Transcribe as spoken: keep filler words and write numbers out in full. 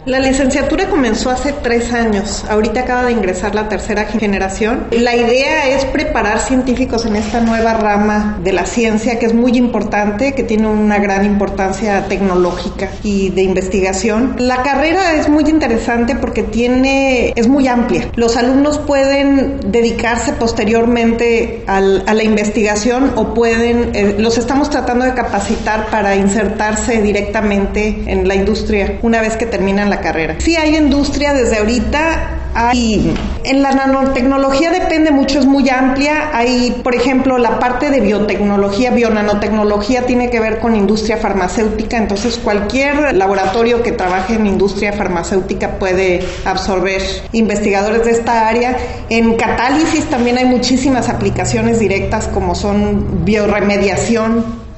La licenciatura comenzó hace tres años. Ahorita acaba de ingresar la tercera generación. La idea es preparar científicos en esta nueva rama de la ciencia, que es muy importante, que tiene una gran importancia tecnológica y de investigación. La carrera es muy interesante porque tiene, es muy amplia. Los alumnos pueden dedicarse posteriormente al, a la investigación o pueden, eh, los estamos tratando de capacitar para insertarse directamente en la industria una vez que terminan la carrera. Sí hay industria desde ahorita. Hay, en la nanotecnología depende mucho, es muy amplia. Hay, por ejemplo, la parte de biotecnología, bionanotecnología tiene que ver con industria farmacéutica, entonces cualquier laboratorio que trabaje en industria farmacéutica puede absorber investigadores de esta área. En catálisis también hay muchísimas aplicaciones directas como son bioremediación